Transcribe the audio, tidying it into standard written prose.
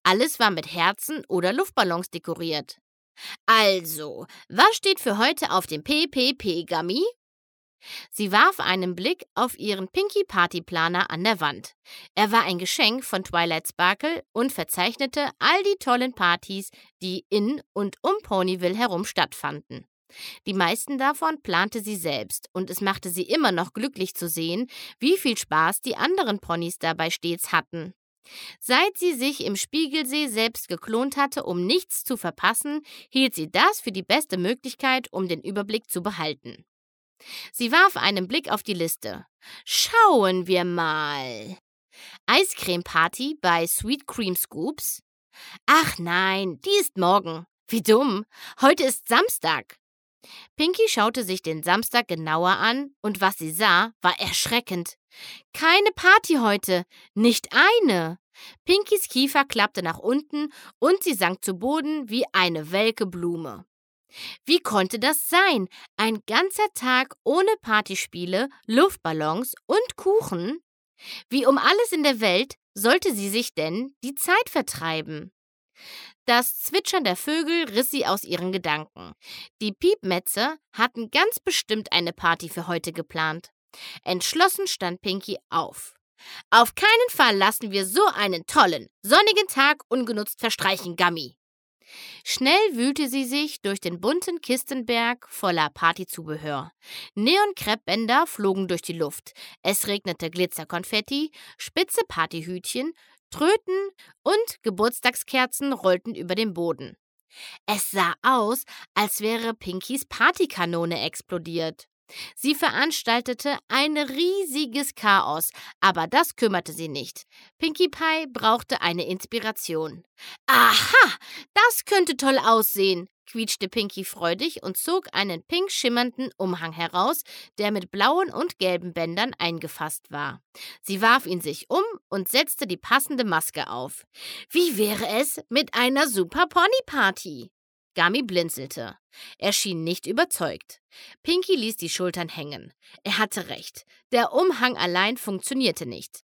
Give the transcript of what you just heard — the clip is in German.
Alles war mit Herzen oder Luftballons dekoriert. Also, was steht für heute auf dem PPP-Gummi? Sie warf einen Blick auf ihren Pinkie-Party-Planer an der Wand. Er war ein Geschenk von Twilight Sparkle und verzeichnete all die tollen Partys, die in und um Ponyville herum stattfanden. Die meisten davon plante sie selbst und es machte sie immer noch glücklich zu sehen, wie viel Spaß die anderen Ponys dabei stets hatten. Seit sie sich im Spiegelsee selbst geklont hatte, um nichts zu verpassen, hielt sie das für die beste Möglichkeit, um den Überblick zu behalten. Sie warf einen Blick auf die Liste. Schauen wir mal. Eiscreme-Party bei Sweet Cream Scoops? Ach nein, die ist morgen. Wie dumm. Heute ist Samstag. Pinkie schaute sich den Samstag genauer an und was sie sah, war erschreckend. Keine Party heute, nicht eine. Pinkies Kiefer klappte nach unten und sie sank zu Boden wie eine welke Blume. Wie konnte das sein? Ein ganzer Tag ohne Partyspiele, Luftballons und Kuchen? Wie um alles in der Welt sollte sie sich denn die Zeit vertreiben? Das Zwitschern der Vögel riss sie aus ihren Gedanken. Die Piepmätze hatten ganz bestimmt eine Party für heute geplant. Entschlossen stand Pinkie auf. Auf keinen Fall lassen wir so einen tollen, sonnigen Tag ungenutzt verstreichen, Gummi. Schnell wühlte sie sich durch den bunten Kistenberg voller Partyzubehör. Neon-Kreppbänder flogen durch die Luft. Es regnete Glitzerkonfetti, spitze Partyhütchen, Tröten und Geburtstagskerzen rollten über den Boden. Es sah aus, als wäre Pinkies Partykanone explodiert. Sie veranstaltete ein riesiges Chaos, aber das kümmerte sie nicht. Pinkie Pie brauchte eine Inspiration. Aha, das könnte toll aussehen, quietschte Pinkie freudig und zog einen pink schimmernden Umhang heraus, der mit blauen und gelben Bändern eingefasst war. Sie warf ihn sich um und setzte die passende Maske auf. Wie wäre es mit einer Super-Pony-Party? Gummi blinzelte. Er schien nicht überzeugt. Pinkie ließ die Schultern hängen. Er hatte recht. Der Umhang allein funktionierte nicht.